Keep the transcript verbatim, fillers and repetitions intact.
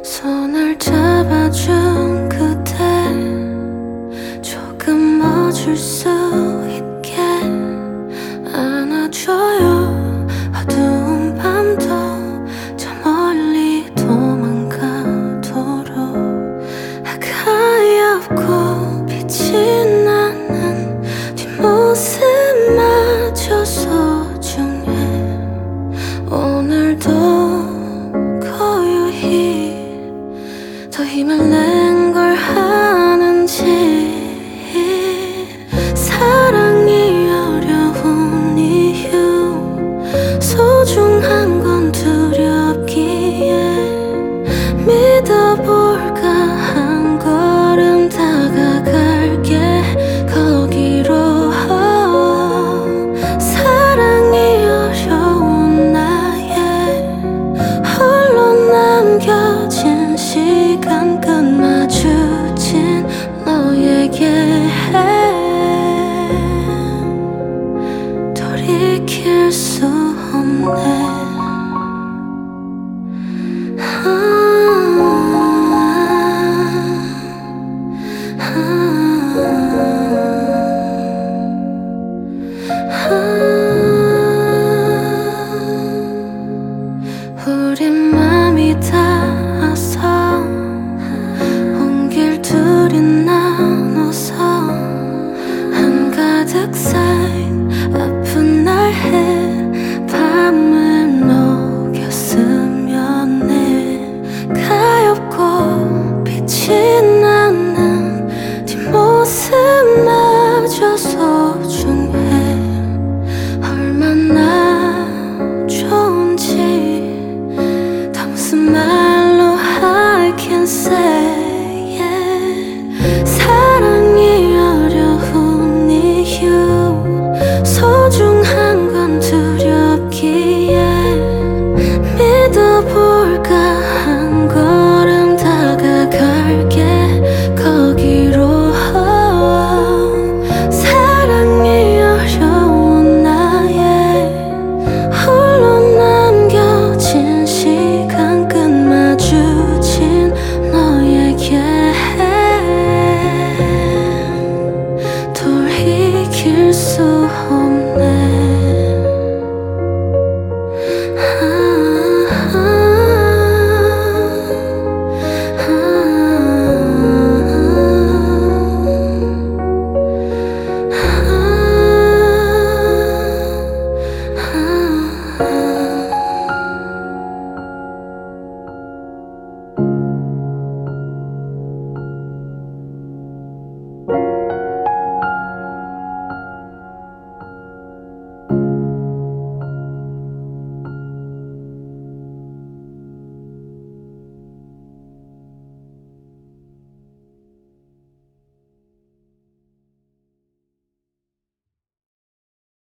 손을 잡아준 그대 조금 멈출 수 있게 안아줘요. 어두운 밤도 저 멀리 도망가도록 가엾고 빛이 나는 뒷모습마저 소중해. 오늘도 고요히 더 힘을 낸 걸 하는지 사랑이 어려운 이유 소중한 건 두렵기에 믿어볼까 한 걸음 다가갈게 거기로 사랑이 어려운 나의 홀로 남겨진 시간 끝 마주친 너에게 돌이킬 수 없네. 우리 맘이 다